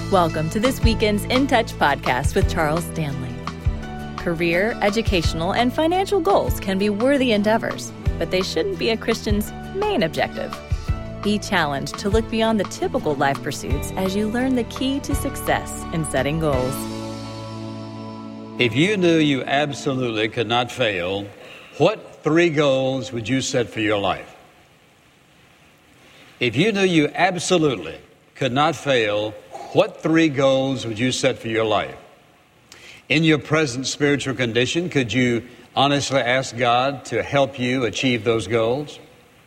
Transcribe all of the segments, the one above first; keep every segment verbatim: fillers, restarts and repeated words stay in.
Welcome to this weekend's In Touch podcast with Charles Stanley. Career, educational, and financial goals can be worthy endeavors, but they shouldn't be a Christian's main objective. Be challenged to look beyond the typical life pursuits as you learn the key to success in setting goals. If you knew you absolutely could not fail, what three goals would you set for your life? If you knew you absolutely could not fail, what three goals would you set for your life? In your present spiritual condition, could you honestly ask God to help you achieve those goals?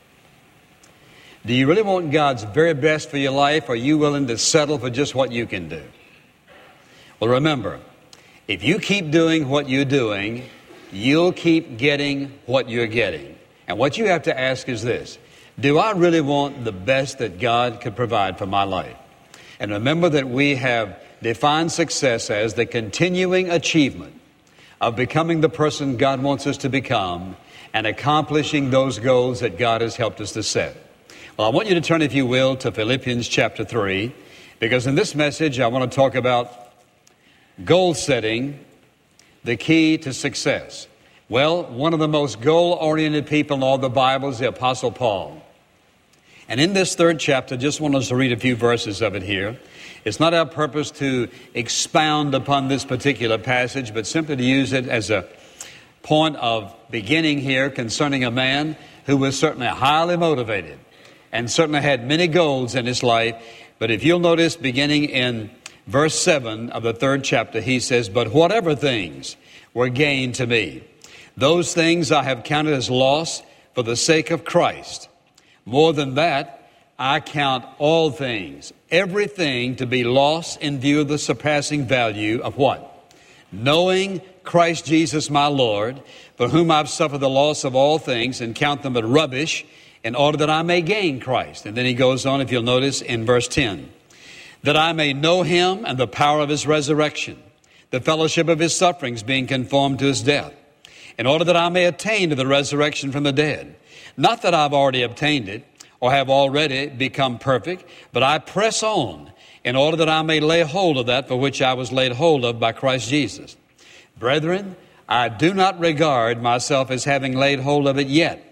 Do you really want God's very best for your life, or are you willing to settle for just what you can do? Well, remember, if you keep doing what you're doing, you'll keep getting what you're getting. And what you have to ask is this: do I really want the best that God could provide for my life? And remember that we have defined success as the continuing achievement of becoming the person God wants us to become and accomplishing those goals that God has helped us to set. Well, I want you to turn, if you will, to Philippians chapter three, because in this message I want to talk about goal setting, the key to success. Well, one of the most goal-oriented people in all the Bible is the Apostle Paul. And in this third chapter, just want us to read a few verses of it here. It's not our purpose to expound upon this particular passage, but simply to use it as a point of beginning here concerning a man who was certainly highly motivated and certainly had many goals in his life. But if you'll notice, beginning in verse seven of the third chapter, he says, "But whatever things were gain to me, those things I have counted as loss for the sake of Christ. More than that, I count all things, everything to be lost in view of the surpassing value of" what? "Knowing Christ Jesus my Lord, for whom I've suffered the loss of all things, and count them but rubbish, in order that I may gain Christ." And then he goes on, if you'll notice, in verse ten. "That I may know him and the power of his resurrection, the fellowship of his sufferings, being conformed to his death, in order that I may attain to the resurrection from the dead. Not that I've already obtained it, or have already become perfect, but I press on, in order that I may lay hold of that for which I was laid hold of by Christ Jesus. Brethren, I do not regard myself as having laid hold of it yet.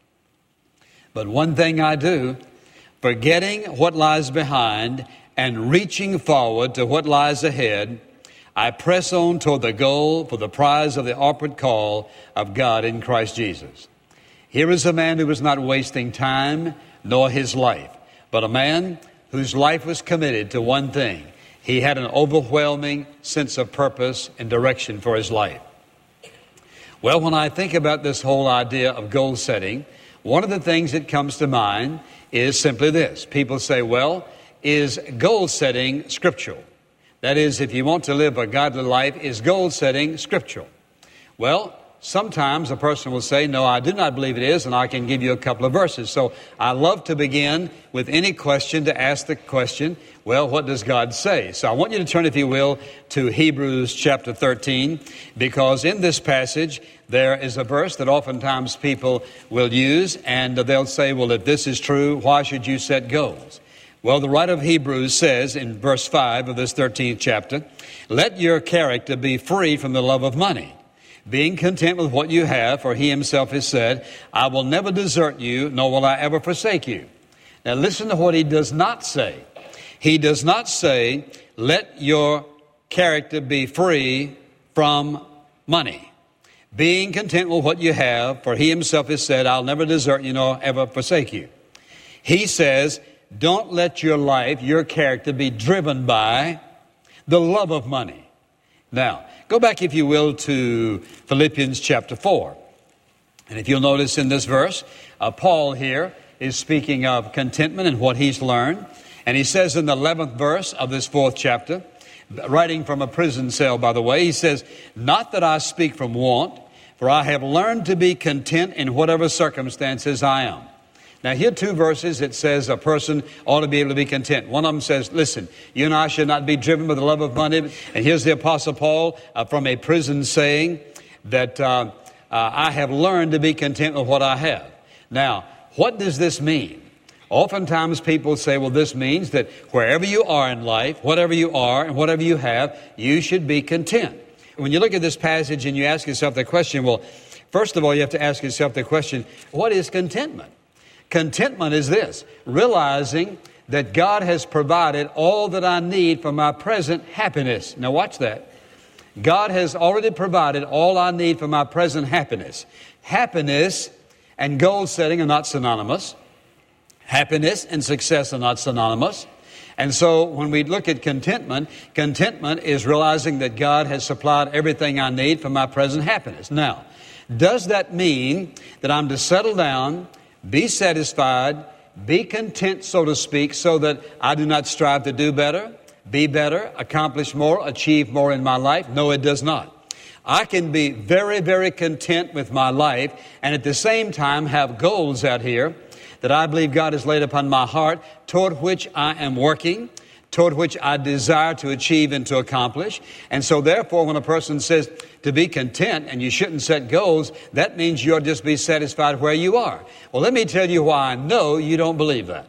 But one thing I do, forgetting what lies behind and reaching forward to what lies ahead, I press on toward the goal for the prize of the upward call of God in Christ Jesus." Here is a man who was not wasting time nor his life, but a man whose life was committed to one thing. He had an overwhelming sense of purpose and direction for his life. Well, when I think about this whole idea of goal setting, one of the things that comes to mind is simply this. People say, well, is goal setting scriptural? That is, if you want to live a godly life, is goal setting scriptural? Well, sometimes a person will say, no, I do not believe it is, and I can give you a couple of verses. So I love to begin with any question to ask the question, well, what does God say? So I want you to turn, if you will, to Hebrews chapter thirteen, because in this passage there is a verse that oftentimes people will use, and they'll say, well, if this is true, why should you set goals? Well, the writer of Hebrews says in verse five of this thirteenth chapter, "Let your character be free from the love of money, being content with what you have, for he himself has said, I will never desert you, nor will I ever forsake you." Now listen to what he does not say. He does not say, let your character be free from money, being content with what you have, for he himself has said, I'll never desert you, nor ever forsake you. He says, don't let your life, your character, be driven by the love of money. Now, go back, if you will, to Philippians chapter four. And if you'll notice in this verse, uh, Paul here is speaking of contentment and what he's learned. And he says in the eleventh verse of this fourth chapter, writing from a prison cell, by the way, he says, "Not that I speak from want, for I have learned to be content in whatever circumstances I am." Now, here are two verses that says a person ought to be able to be content. One of them says, listen, you and I should not be driven by the love of money. And here's the Apostle Paul uh, from a prison saying that uh, uh, I have learned to be content with what I have. Now, what does this mean? Oftentimes people say, well, this means that wherever you are in life, whatever you are and whatever you have, you should be content. When you look at this passage and you ask yourself the question, well, first of all, you have to ask yourself the question, what is contentment? Contentment is this, realizing that God has provided all that I need for my present happiness. Now watch that. God has already provided all I need for my present happiness. Happiness and goal setting are not synonymous. Happiness and success are not synonymous. And so when we look at contentment, contentment is realizing that God has supplied everything I need for my present happiness. Now, does that mean that I'm to settle down, be satisfied, be content, so to speak, so that I do not strive to do better, be better, accomplish more, achieve more in my life? No, it does not. I can be very, very content with my life and at the same time have goals out here that I believe God has laid upon my heart, toward which I am working, toward which I desire to achieve and to accomplish. And so therefore, when a person says to be content and you shouldn't set goals, that means you ought to just be satisfied where you are. Well, let me tell you why I know you don't believe that.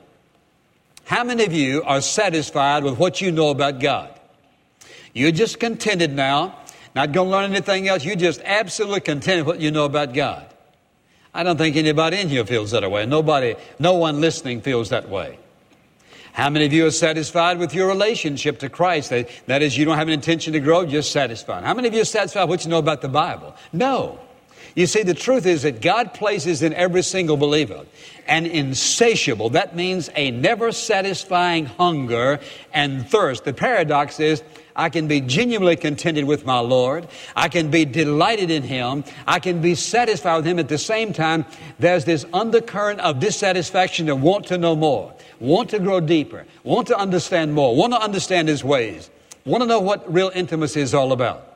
How many of you are satisfied with what you know about God? You're just contented now, not going to learn anything else. You're just absolutely content with what you know about God. I don't think anybody in here feels that way. Nobody, no one listening feels that way. How many of you are satisfied with your relationship to Christ? That, that is, you don't have an intention to grow, just satisfied. How many of you are satisfied with what you know about the Bible? No. You see, the truth is that God places in every single believer an insatiable, that means a never satisfying hunger and thirst. The paradox is, I can be genuinely contented with my Lord. I can be delighted in Him. I can be satisfied with Him. At the same time, there's this undercurrent of dissatisfaction to want to know more, want to grow deeper, want to understand more, want to understand His ways, want to know what real intimacy is all about.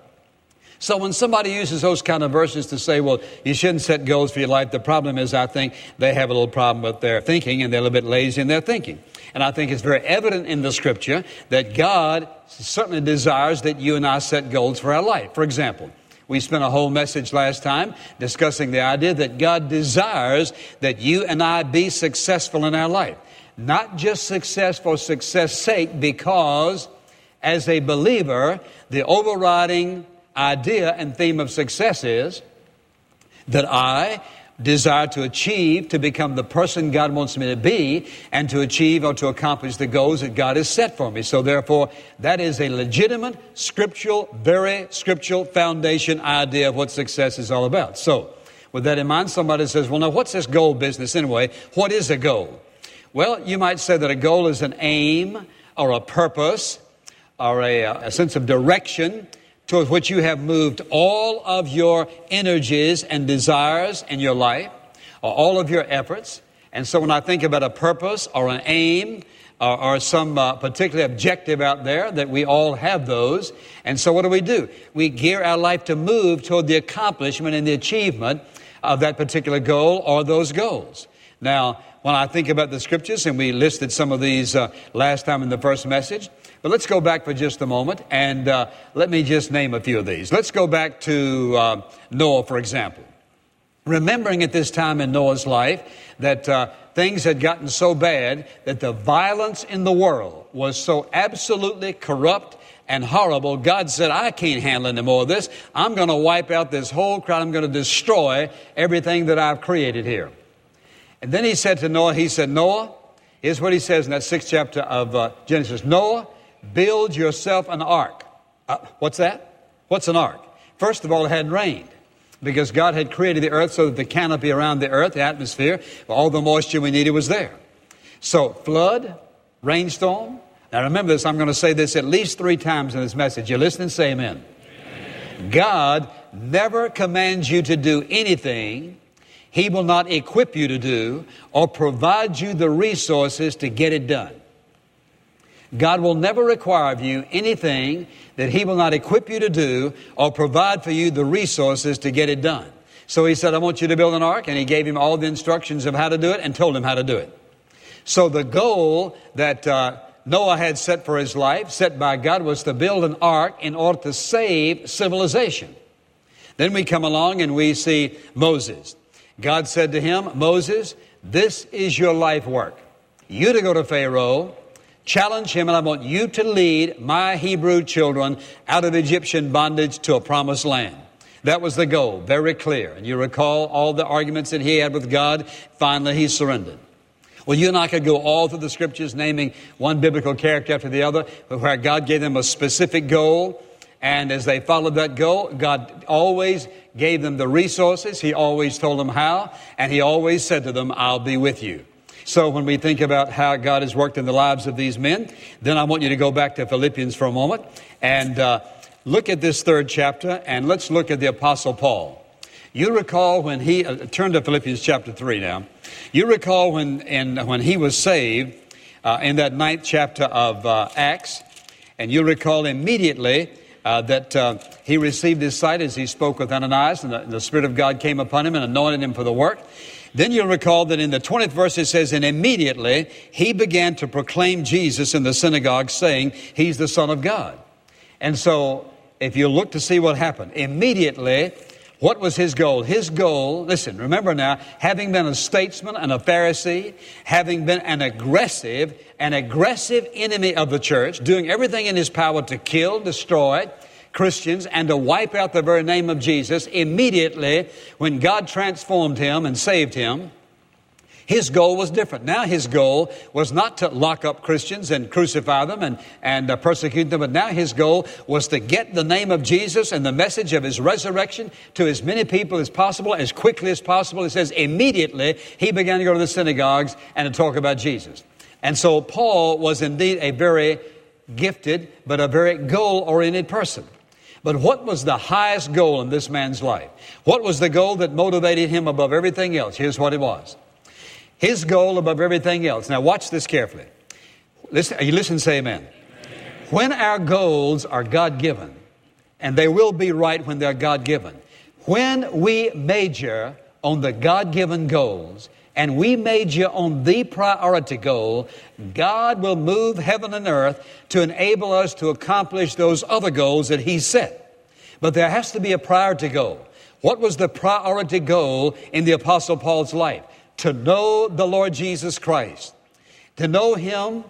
So when somebody uses those kind of verses to say, well, you shouldn't set goals for your life, the problem is, I think, they have a little problem with their thinking and they're a little bit lazy in their thinking. And I think it's very evident in the Scripture that God certainly desires that you and I set goals for our life. For example, we spent a whole message last time discussing the idea that God desires that you and I be successful in our life. Not just success for success' sake, because as a believer, the overriding idea and theme of success is that I desire to achieve, to become the person God wants me to be, and to achieve or to accomplish the goals that God has set for me. So therefore, that is a legitimate, scriptural, very scriptural foundation idea of what success is all about. So, with that in mind, somebody says, well, now, what's this goal business anyway? What is a goal? Well, you might say that a goal is an aim or a purpose or a, a sense of direction towards which you have moved all of your energies and desires in your life, or all of your efforts. And so when I think about a purpose or an aim or, or some uh, particular objective out there, that we all have those. And so what do we do? We gear our life to move toward the accomplishment and the achievement of that particular goal or those goals. Now, when I think about the Scriptures, and we listed some of these uh, last time in the first message, but let's go back for just a moment, and uh, let me just name a few of these. Let's go back to uh, Noah, for example. Remembering at this time in Noah's life that uh, things had gotten so bad that the violence in the world was so absolutely corrupt and horrible, God said, I can't handle any more of this. I'm going to wipe out this whole crowd. I'm going to destroy everything that I've created here. And then he said to Noah, he said, Noah, here's what he says in that sixth chapter of uh, Genesis. Noah, build yourself an ark. Uh, what's that? What's an ark? First of all, it hadn't rained because God had created the earth so that the canopy around the earth, the atmosphere, all the moisture we needed was there. So flood, rainstorm. Now remember this, I'm going to say this at least three times in this message. You listen and say amen. Amen. God never commands you to do anything He will not equip you to do or provide you the resources to get it done. God will never require of you anything that He will not equip you to do or provide for you the resources to get it done. So He said, I want you to build an ark, and He gave him all the instructions of how to do it and told him how to do it. So the goal that uh, Noah had set for his life, set by God, was to build an ark in order to save civilization. Then we come along and we see Moses. God said to him, Moses, this is your life work. you to go to Pharaoh, challenge him, and I want you to lead my Hebrew children out of Egyptian bondage to a promised land. That was the goal, very clear. And you recall all the arguments that he had with God. Finally, he surrendered. Well, you and I could go all through the scriptures, naming one biblical character after the other, where God gave them a specific goal. And as they followed that goal, God always gave them the resources. He always told them how. And he always said to them, I'll be with you. So when we think about how God has worked in the lives of these men, then I want you to go back to Philippians for a moment and uh, look at this third chapter, and let's look at the Apostle Paul. You recall when he, uh, turn to Philippians chapter three now. You recall when, in, when he was saved uh, in that ninth chapter of uh, Acts, and you recall immediately uh, that uh, he received his sight as he spoke with Ananias, and the, the Spirit of God came upon him and anointed him for the work. Then you'll recall that in the twentieth verse it says, and immediately he began to proclaim Jesus in the synagogue, saying, he's the Son of God. And so if you look to see what happened, immediately, what was his goal? His goal, listen, remember now, having been a statesman and a Pharisee, having been an aggressive, an aggressive enemy of the church, doing everything in his power to kill, destroy Christians and to wipe out the very name of Jesus, immediately when God transformed him and saved him, his goal was different. Now his goal was not to lock up Christians and crucify them and, and uh, persecute them, but now his goal was to get the name of Jesus and the message of his resurrection to as many people as possible, as quickly as possible. It says immediately he began to go to the synagogues and to talk about Jesus. And so Paul was indeed a very gifted, but a very goal-oriented person. But what was the highest goal in this man's life? What was the goal that motivated him above everything else? Here's what it was. His goal above everything else. Now watch this carefully. Listen, you listen and say amen. Amen. When our goals are God-given, and they will be right when they're God-given, when we major on the God-given goals, and we major on the priority goal, God will move heaven and earth to enable us to accomplish those other goals that He set. But there has to be a priority goal. What was the priority goal in the Apostle Paul's life? To know the Lord Jesus Christ, to know Him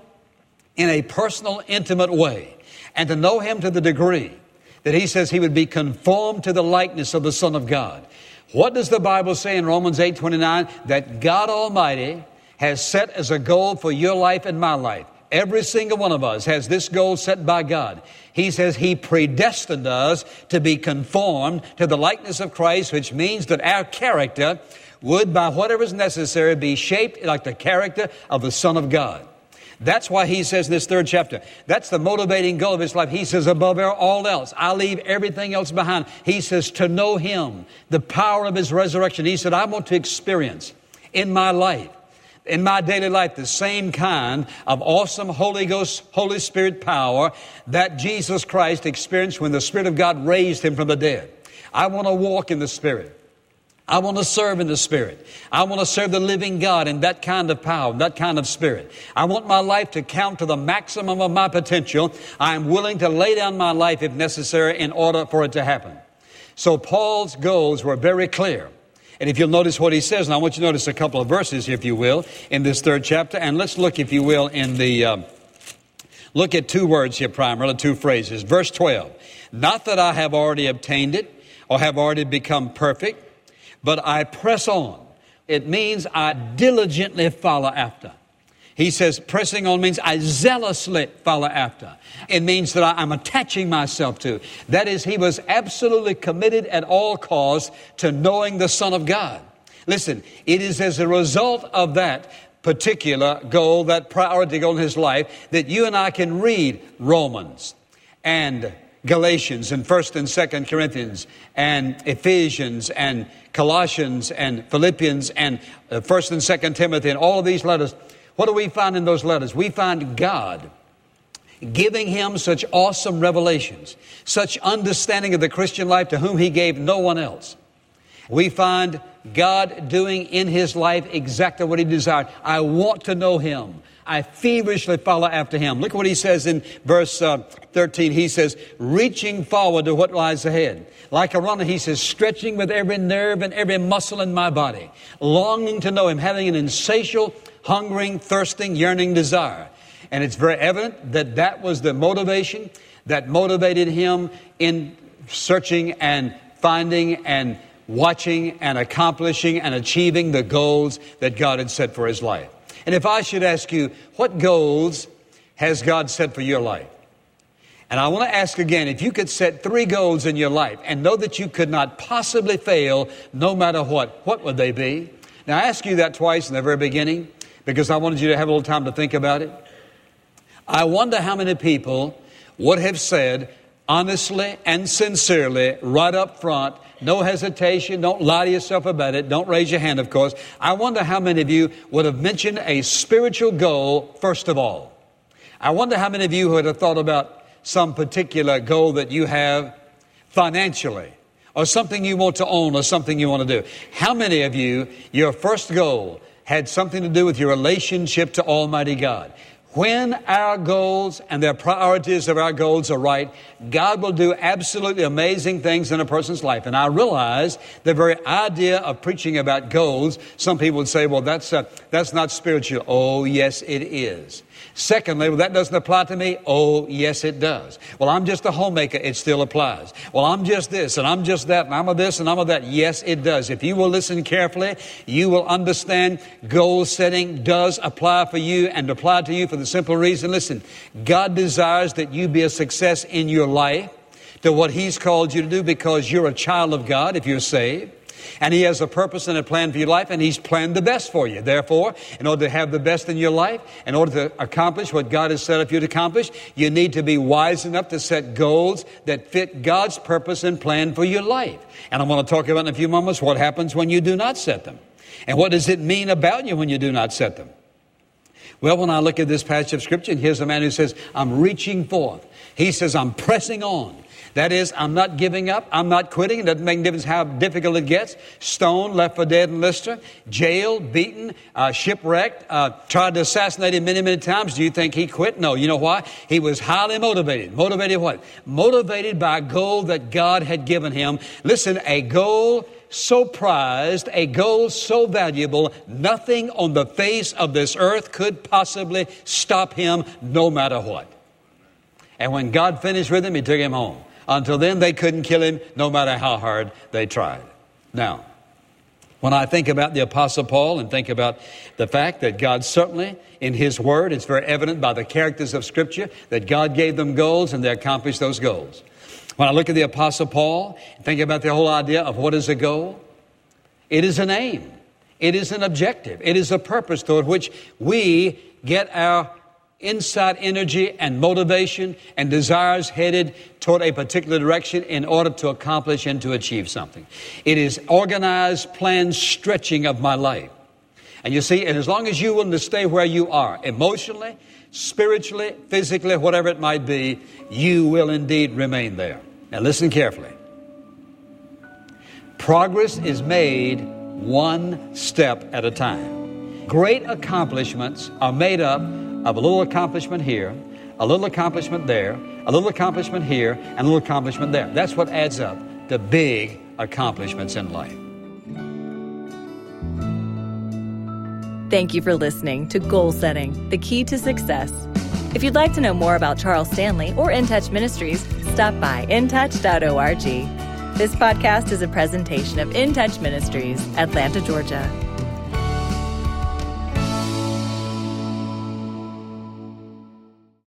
in a personal, intimate way, and to know Him to the degree that he says he would be conformed to the likeness of the Son of God. What does the Bible say in Romans eight twenty-nine? That God Almighty has set as a goal for your life and my life. Every single one of us has this goal set by God. He says He predestined us to be conformed to the likeness of Christ, which means that our character would, by whatever is necessary, be shaped like the character of the Son of God. That's why he says in this third chapter, that's the motivating goal of his life. He says, above all else, I leave everything else behind. He says, to know Him, the power of His resurrection. He said, I want to experience in my life, in my daily life, the same kind of awesome Holy Ghost, Holy Spirit power that Jesus Christ experienced when the Spirit of God raised Him from the dead. I want to walk in the Spirit. I want to serve in the Spirit. I want to serve the living God in that kind of power, that kind of spirit. I want my life to count to the maximum of my potential. I am willing to lay down my life if necessary in order for it to happen. So Paul's goals were very clear. And if you'll notice what he says, and I want you to notice a couple of verses, if you will, in this third chapter. And let's look, if you will, in the, uh, look at two words here primarily, two phrases. Verse twelve, not that I have already obtained it or have already become perfect, but I press on. It means I diligently follow after. He says pressing on means I zealously follow after. It means that I'm attaching myself to. That is, he was absolutely committed at all costs to knowing the Son of God. Listen, it is as a result of that particular goal, that priority goal in his life, that you and I can read Romans and Galatians and First and Second Corinthians and Ephesians and Colossians and Philippians and First and Second Timothy and all of these letters. What do we find in those letters? We find God giving him such awesome revelations, such understanding of the Christian life to whom He gave no one else. We find God doing in his life exactly what He desired. I want to know Him. I feverishly follow after Him. Look what he says in verse uh, thirteen. He says, reaching forward to what lies ahead. Like a runner, he says, stretching with every nerve and every muscle in my body, longing to know Him, having an insatiable hungering, thirsting, yearning desire. And it's very evident that that was the motivation that motivated him in searching and finding and watching and accomplishing and achieving the goals that God had set for his life. And if I should ask you, what goals has God set for your life? And I want to ask again, if you could set three goals in your life and know that you could not possibly fail no matter what, what would they be? Now, I asked you that twice in the very beginning because I wanted you to have a little time to think about it. I wonder how many people would have said honestly and sincerely right up front, no hesitation, don't lie to yourself about it, don't raise your hand, of course. I wonder how many of you would have mentioned a spiritual goal first of all. I wonder how many of you would have thought about some particular goal that you have financially, or something you want to own, or something you want to do. How many of you, your first goal had something to do with your relationship to Almighty God? When our goals and the priorities of our goals are right, God will do absolutely amazing things in a person's life. And I realize the very idea of preaching about goals, some people would say, well, that's uh, that's not spiritual. Oh, yes, it is. Secondly, well, that doesn't apply to me. Oh, yes, it does. Well, I'm just a homemaker. It still applies. Well, I'm just this and I'm just that and I'm a this and I'm a that. Yes, it does. If you will listen carefully, you will understand goal setting does apply for you and apply to you for the simple reason. Listen, God desires that you be a success in your life to what He's called you to do because you're a child of God if you're saved. And He has a purpose and a plan for your life, and He's planned the best for you. Therefore, in order to have the best in your life, in order to accomplish what God has set up for you to accomplish, you need to be wise enough to set goals that fit God's purpose and plan for your life. And I'm going to talk about in a few moments what happens when you do not set them. And what does it mean about you when you do not set them? Well, when I look at this passage of Scripture, and here's a man who says, I'm reaching forth. He says, I'm pressing on. That is, I'm not giving up. I'm not quitting. It doesn't make a difference how difficult it gets. Stoned, left for dead in Lystra, jailed, beaten, uh, shipwrecked, uh, tried to assassinate him many, many times. Do you think he quit? No. You know why? He was highly motivated. Motivated what? Motivated by a goal that God had given him. Listen, a goal so prized, a goal so valuable, nothing on the face of this earth could possibly stop him no matter what. And when God finished with him, He took him home. Until then, they couldn't kill him, no matter how hard they tried. Now, when I think about the Apostle Paul and think about the fact that God certainly, in His Word, it's very evident by the characters of Scripture that God gave them goals and they accomplished those goals. When I look at the Apostle Paul and think about the whole idea of what is a goal, it is an aim. It is an objective. It is a purpose toward which we get our insight, energy, and motivation and desires headed toward a particular direction in order to accomplish and to achieve something. It is organized, planned stretching of my life. And you see, and as long as you're willing to stay where you are, emotionally, spiritually, physically, whatever it might be, you will indeed remain there. Now listen carefully. Progress is made one step at a time. Great accomplishments are made up of a little accomplishment here, a little accomplishment there, a little accomplishment here, and a little accomplishment there. That's what adds up to big accomplishments in life. Thank you for listening to Goal Setting, the Key to Success. If you'd like to know more about Charles Stanley or In Touch Ministries, stop by in touch dot org. This podcast is a presentation of In Touch Ministries, Atlanta, Georgia.